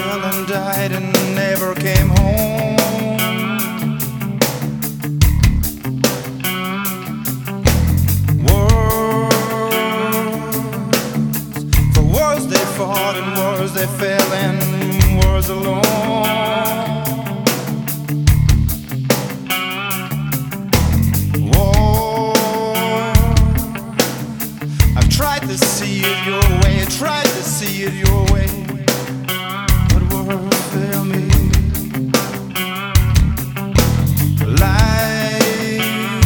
fell and died and never came home. Wars they fought and wars they fell in, wars alone. War, I've tried to see it your way, tried to see it your way, but words fail me. Life,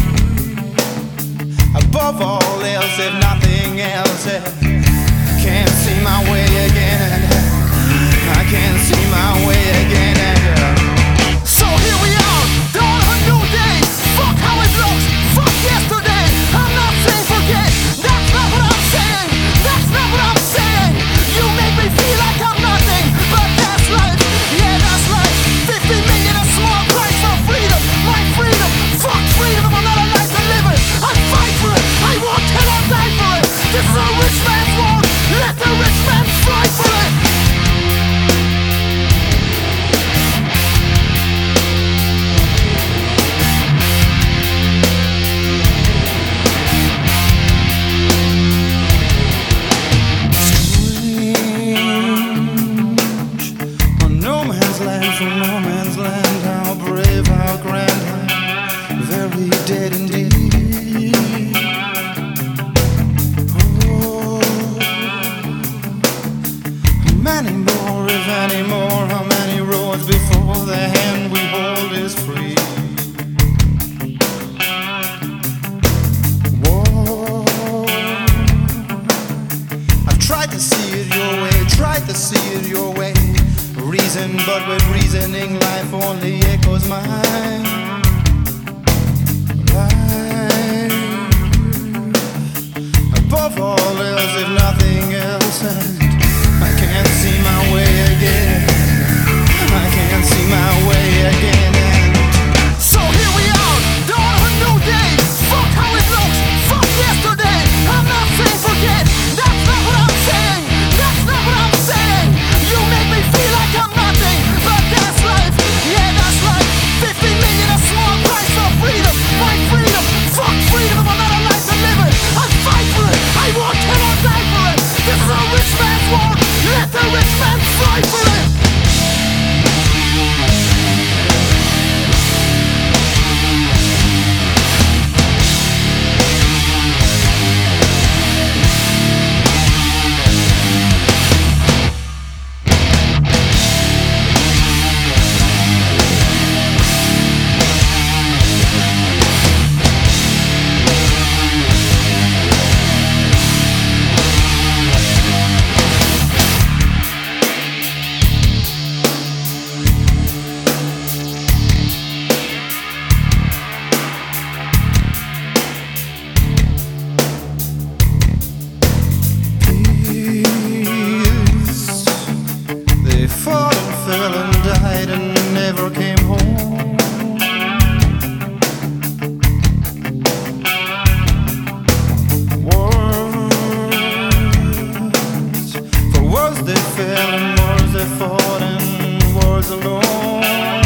above all else, if nothing else, can't see my way again, I can't see my way again. So here we are, dawn of a new day. Fuck how it looks, fuck yesterday. I'm not saying forget, that's not what I'm saying. That's not what I'm saying. You make me feel like I'm nothing, but that's life, yeah that's life. 50 million a small price for freedom. My freedom, fuck freedom if I'm not alive to live it. I fight for it, I won't till I die for it. This is a rich man's world, let the rich man fight for it. From no man's land, how brave, how grand, how very dead indeed. Oh, many more, if any more, how many roads before the hand we hold is free. Whoa, I've tried to see it your way, tried to see it your way. Reason, but with reasoning, life only echoes mine. Life, above all else, if nothing else, I can't see my way again. I can't see my way again. So here we are, dawn of a new day. Fuck how it looks, fuck yesterday. I'm not saying forget, that's not what I'm saying. That's not what I'm saying. You make me feel like I'm nothing, but that's life, yeah that's life. 50 million a small price for freedom. My freedom, fuck freedom if I'm not alive to live it. I fight for it, I won't till I die for it. This is a rich man's world, let the rich man fight for it. They fought and fell and died and never came home. Wars, for wars they fell and wars they fought and wars alone.